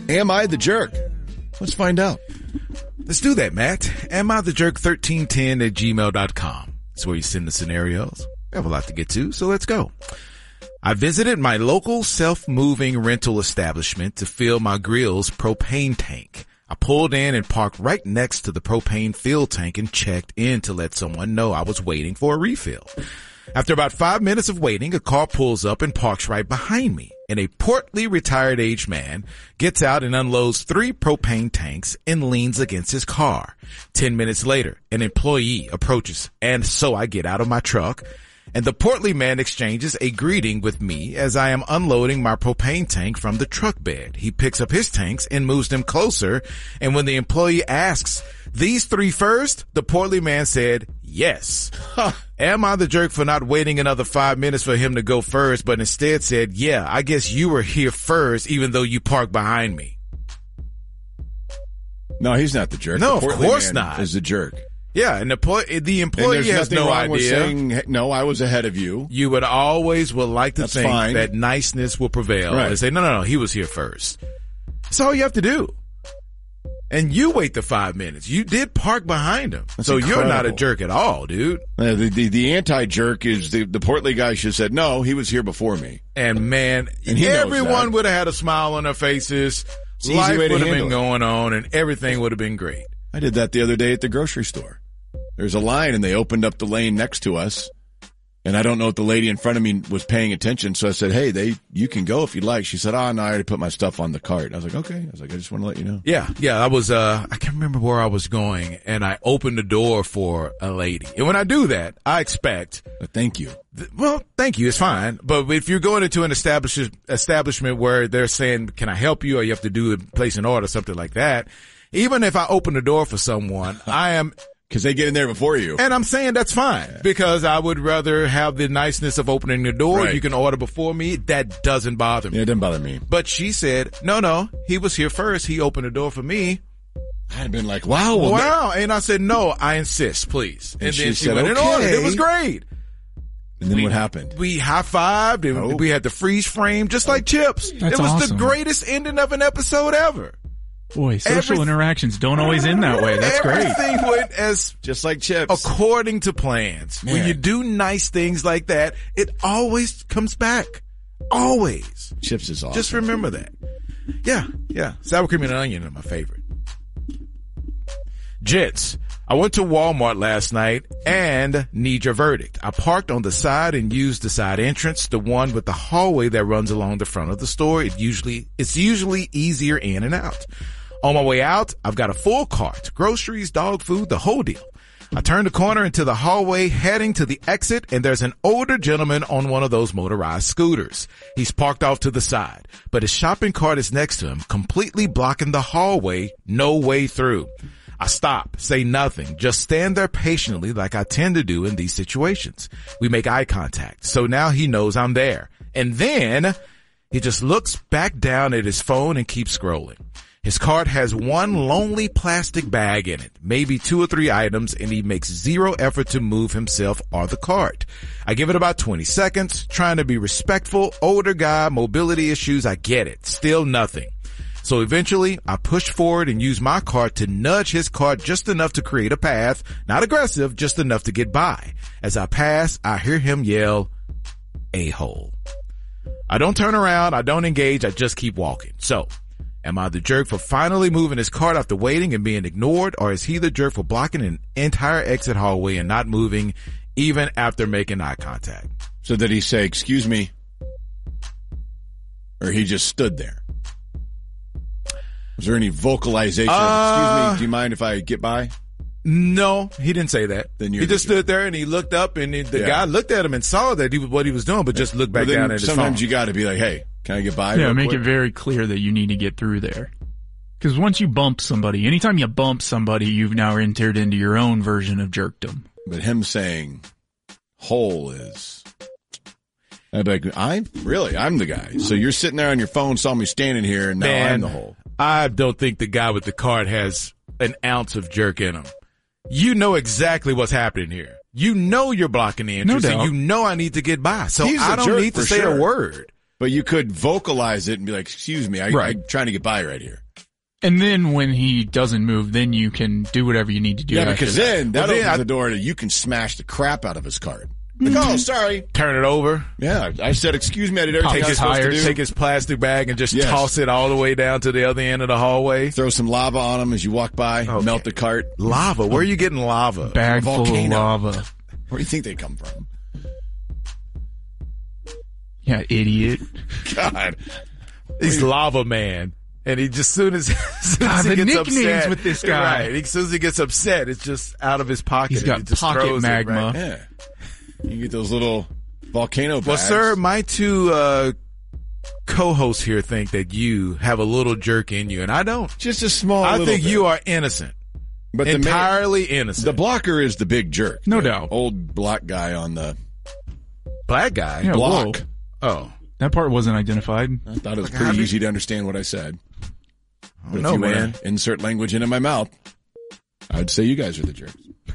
Am I the jerk? Let's find out. Let's do that, Matt. Am I the jerk 1310 at gmail.com. That's where you send the scenarios. We have a lot to get to, so let's go. I visited my local self-moving rental establishment to fill my grill's propane tank. I pulled in and parked right next to the propane fill tank and checked in to let someone know I was waiting for a refill. After about 5 minutes of waiting, a car pulls up and parks right behind me, and a portly retired aged man gets out and unloads 3 propane tanks and leans against his car. 10 minutes later, an employee approaches, and so I get out of my truck, and the portly man exchanges a greeting with me as I am unloading my propane tank from the truck bed. He picks up his tanks and moves them closer, and when the employee asks, "These 3 first?" the portly man said, "Yes." Am I the jerk for not waiting another 5 minutes for him to go first, but instead said, "Yeah, I guess you were here first, even though you parked behind me"? No, he's not the jerk. No, the of course not. Is the jerk. Yeah, and the employee has no idea. With saying, no, I was ahead of you. You would like to think fine. that niceness will prevail. Right. And say, no, he was here first. That's all you have to do. And you wait the 5 minutes. You did park behind him. That's so incredible. You're not a jerk at all, dude. The anti-jerk is the portly guy should have said, no, he was here before me. And man, everyone would have had a smile on their faces. Life would have been going on and everything would have been great. I did that the other day at the grocery store. There's a line and they opened up the lane next to us. And I don't know if the lady in front of me was paying attention. So I said, hey, you can go if you'd like. She said, no, I already put my stuff on the cart. I was like, okay. I just want to let you know. Yeah. I was, I can't remember where I was going and I opened the door for a lady. And when I do that, I expect. But thank you. Well, thank you. It's fine. But if you're going into an establishment where they're saying, can I help you? Or you have to place an order, something like that. Even if I open the door for someone, I am. Because they get in there before you. And I'm saying that's fine. Because I would rather have the niceness of opening the door. Right. You can order before me. That doesn't bother me. Yeah, it doesn't bother me. But she said, no, he was here first. He opened the door for me. I'd have been like, wow. And I said, no, I insist, please. And then she said, went and okay. ordered. It was great. And then what happened? We high-fived and we had the freeze frame just like Chips. That's it was awesome. the greatest ending of an episode ever. Boy, social interactions don't always end that way. That's great. Everything went as just like Chips, according to plans. Man. When you do nice things like that, it always comes back. Always. Chips is awesome. Just remember that. Yeah. Sour cream and onion are my favorite. Jets. I went to Walmart last night and need your verdict. I parked on the side and used the side entrance, the one with the hallway that runs along the front of the store. It's usually easier in and out. On my way out, I've got a full cart, groceries, dog food, the whole deal. I turn the corner into the hallway heading to the exit and there's an older gentleman on one of those motorized scooters. He's parked off to the side, but his shopping cart is next to him, completely blocking the hallway, no way through. I stop, say nothing, just stand there patiently like I tend to do in these situations. We make eye contact, so now he knows I'm there. And then he just looks back down at his phone and keeps scrolling. His cart has one lonely plastic bag in it, maybe 2 or 3 items, and he makes zero effort to move himself or the cart. I give it about 20 seconds, trying to be respectful, older guy, mobility issues, I get it. Still nothing. So eventually, I push forward and use my cart to nudge his cart just enough to create a path, not aggressive, just enough to get by. As I pass, I hear him yell, "A-hole." I don't turn around, I don't engage, I just keep walking. So, am I the jerk for finally moving his cart after waiting and being ignored, or is he the jerk for blocking an entire exit hallway and not moving even after making eye contact? So did he say, excuse me? Or he just stood there? Was there any vocalization? Excuse me, do you mind if I get by? No, he didn't say that. Then he just stood there and he looked up and the guy looked at him and saw that what he was doing, but just looked back down at his phone. Sometimes you got to be like, hey, can I get by? Yeah, make it very clear that you need to get through there. Because once you bump somebody, anytime you bump somebody, you've now entered into your own version of jerkdom. But him saying hole is... I'd be like, I'm the guy. So you're sitting there on your phone, saw me standing here, and now I'm the hole. I don't think the guy with the cart has an ounce of jerk in him. You know exactly what's happening here. You know you're blocking the entrance, and you know I need to get by. So I don't need to say a word. But you could vocalize it and be like, excuse me, I'm trying to get by right here. And then when he doesn't move, then you can do whatever you need to do. Yeah, because then that opens the door to you can smash the crap out of his cart. Like, oh, sorry. Turn it over. Yeah, I said, excuse me, I did everything I was supposed to do. Take his plastic bag and just toss it all the way down to the other end of the hallway. Throw some lava on him as you walk by. Melt the cart. Lava? Where are you getting lava? Bag full of lava. Where do you think they come from? Yeah, idiot. God. He's Lava Man. And he just soon as he gets upset with this guy. Right. As soon as he gets upset, it's just out of his pocket. He's got pocket magma. Yeah. You can get those little volcano bags. Well, sir, my two co-hosts here think that you have a little jerk in you, and I don't. Just a small I think bit. you are innocent. But entirely innocent. The blocker is the big jerk. No doubt. Old black guy on the black guy? Yeah, block. Whoa. Oh. That part wasn't identified. I thought it was pretty easy to understand what I said. But no, if you man. want to insert language into my mouth, I'd say you guys are the jerks.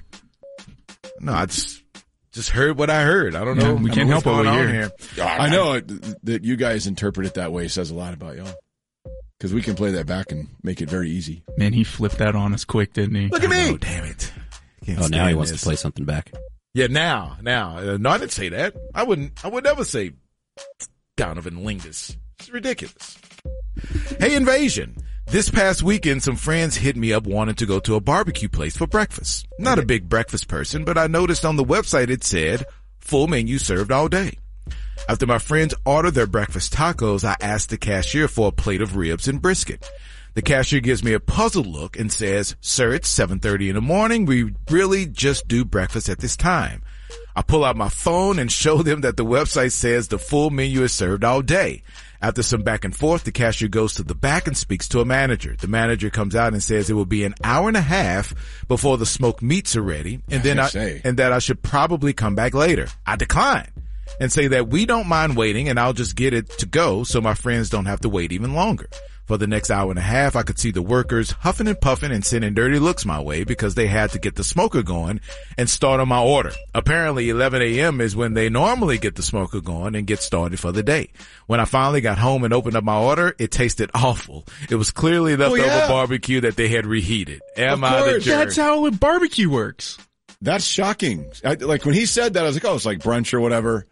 No, I just heard what I heard. I don't know. We can't help what we hear. I know that you guys interpret it that way says a lot about y'all. Because we can play that back and make it very easy. Man, he flipped that on us quick, didn't he? Look at me. Oh, damn it. Oh, now he wants to play something back. Yeah, now. No, I didn't say that. I would never say Donovan Lingus. It's ridiculous. Hey, Invasion. This past weekend, some friends hit me up wanting to go to a barbecue place for breakfast. Not a big breakfast person, but I noticed on the website it said, full menu served all day. After my friends ordered their breakfast tacos, I asked the cashier for a plate of ribs and brisket. The cashier gives me a puzzled look and says, sir, it's 7:30 in the morning. We really just do breakfast at this time. I pull out my phone and show them that the website says the full menu is served all day. After some back and forth, the cashier goes to the back and speaks to a manager. The manager comes out and says it will be an hour and a half before the smoked meats are ready, and that I should probably come back later. I decline and say that we don't mind waiting and I'll just get it to go so my friends don't have to wait even longer. For the next hour and a half, I could see the workers huffing and puffing and sending dirty looks my way because they had to get the smoker going and start on my order. Apparently 11 a.m. is when they normally get the smoker going and get started for the day. When I finally got home and opened up my order, it tasted awful. It was clearly leftover barbecue that they had reheated. Am I the jerk? That's how a barbecue works. That's shocking. Like when he said that, I was like, oh, it's like brunch or whatever.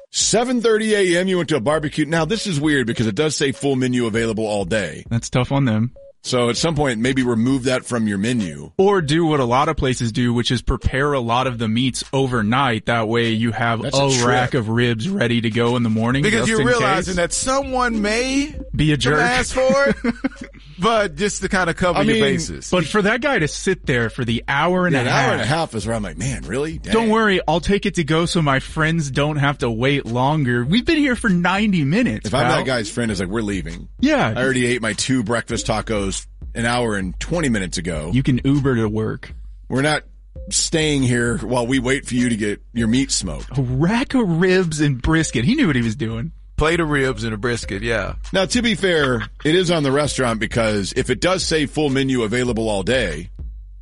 7:30 a.m. you went to a barbecue. Now this is weird because it does say full menu available all day. That's tough on them. So at some point, maybe remove that from your menu. Or do what a lot of places do, which is prepare a lot of the meats overnight. That way you have a rack of ribs ready to go in the morning. Because you're realizing that someone may be a jerk. Ask for it, but just to kind of cover your bases. But for that guy to sit there for the hour and a half. An hour and a half is where I'm like, man, really? Dang. Don't worry, I'll take it to go so my friends don't have to wait longer. We've been here for 90 minutes. If I'm that guy's friend, it's like, we're leaving. Yeah. I already ate my 2 breakfast tacos an hour and 20 minutes ago. You can Uber to work. We're not staying here while we wait for you to get your meat smoked. A rack of ribs and brisket. He knew what he was doing. Plate of ribs and a brisket, yeah. Now, to be fair, it is on the restaurant because if it does say full menu available all day,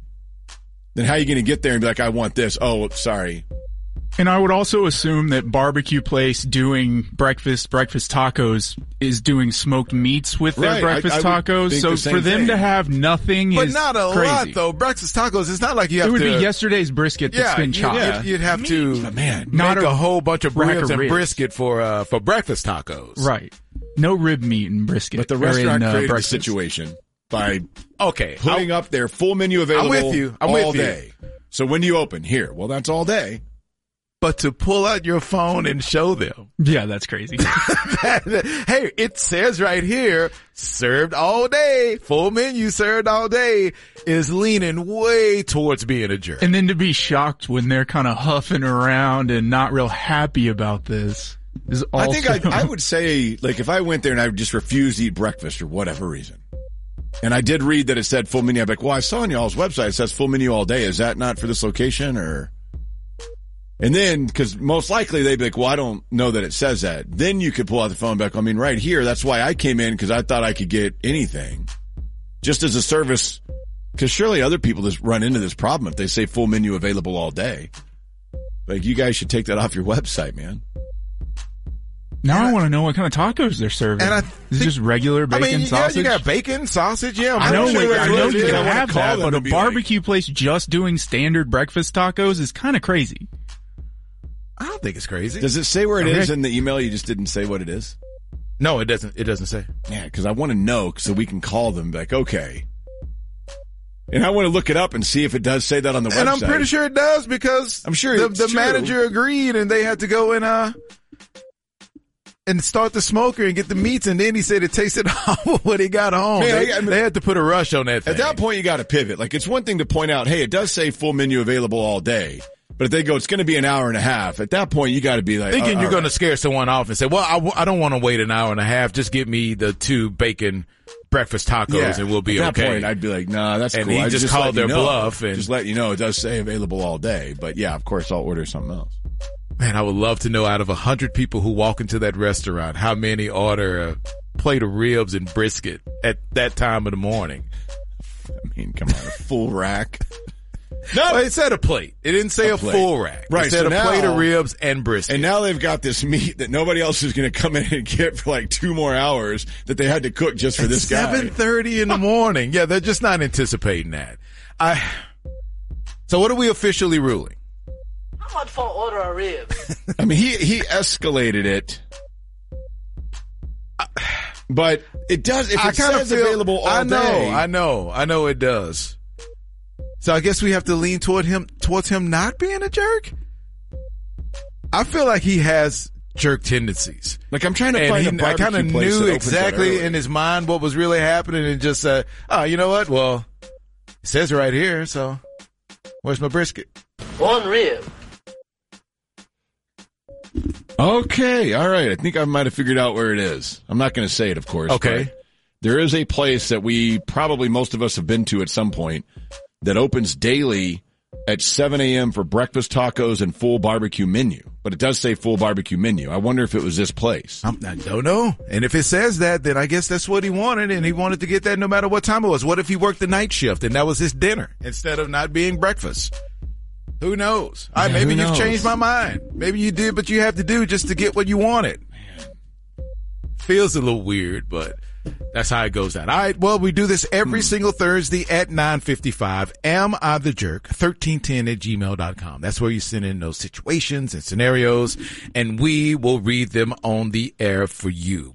then how are you going to get there and be like, I want this? Oh, sorry. And I would also assume that barbecue place doing breakfast tacos is doing smoked meats with their breakfast tacos. So for them to have nothing but is not a crazy. Lot though. Breakfast tacos, it's not like you have to. It would be yesterday's brisket that's been chopped. You'd have to make a whole bunch of ribs and brisket for breakfast tacos. Right. No rib meat and brisket. But the restaurant created a situation by putting up their full menu available all day. So when do you open? Here. Well, that's all day. But to pull out your phone and show them. Yeah, that's crazy. Hey, it says right here, served all day, full menu served all day, is leaning way towards being a jerk. And then to be shocked when they're kind of huffing around and not real happy about this is also... I think I would say, like, if I went there and I just refused to eat breakfast for whatever reason, and I did read that it said full menu, I'd be like, well, I saw on y'all's website it says full menu all day. Is that not for this location or... And then, because most likely they'd be like, well, I don't know that it says that. Then you could pull out the phone back. I mean, right here, that's why I came in, because I thought I could get anything. Just as a service, because surely other people just run into this problem if they say full menu available all day. Like, you guys should take that off your website, man. Now I want to know what kind of tacos they're serving. And is it just regular bacon sausage? Yeah, you got bacon, sausage, yeah. I know you can have that, but a barbecue place just doing standard breakfast tacos is kind of crazy. I don't think it's crazy. Does it say where it is in the email? You just didn't say what it is? No, it doesn't. It doesn't say. Yeah, because I want to know so we can call them like, okay. And I want to look it up and see if it does say that on the website. And I'm pretty sure it does because I'm sure the manager agreed and they had to go and start the smoker and get the meats, and then he said it tasted awful when he got home. Man, they had to put a rush on that thing. At that point, you got to pivot. Like, it's one thing to point out, hey, it does say full menu available all day. But if they go, it's going to be an hour and a half. At that point, you got to be like, thinking you're going to scare someone off and say, well, I don't want to wait an hour and a half. Just give me the 2 bacon breakfast tacos and we'll be okay. At that point, I'd be like, nah, that's cool. And he just called their bluff. And just let you know, it does say available all day. But yeah, of course, I'll order something else. Man, I would love to know out of 100 people who walk into that restaurant, how many order a plate of ribs and brisket at that time of the morning. I mean, come on, a full rack. No, well, it said a plate. It didn't say a full rack. Right. It said a plate of ribs and brisket. And now they've got this meat that nobody else is going to come in and get for like 2 more hours that they had to cook just for this guy. 7:30 in the morning. Yeah, they're just not anticipating that. So what are we officially ruling? How much for an order of ribs? I mean, he escalated it. But it does, if it says available all day. I know it does. So I guess we have to lean towards him not being a jerk. I feel like he has jerk tendencies. Like, I'm trying to find a barbecue I kind of knew exactly in his mind what was really happening and just said, oh, you know what? Well, it says right here, so where's my brisket? 1 rib. Okay, all right. I think I might have figured out where it is. I'm not going to say it, of course. Okay. There is a place that most of us have been to at some point that opens daily at 7 a.m. for breakfast tacos and full barbecue menu. But it does say full barbecue menu. I wonder if it was this place. I don't know. And if it says that, then I guess that's what he wanted, and he wanted to get that no matter what time it was. What if he worked the night shift and that was his dinner instead of not being breakfast? Who knows? Maybe you've changed my mind. Maybe you did, but you have to do just to get what you wanted. Man. Feels a little weird, but that's how it goes down. All right, well, we do this every single Thursday at 9:55. Am I the Jerk? 1310@gmail.com. That's where you send in those situations and scenarios, and we will read them on the air for you.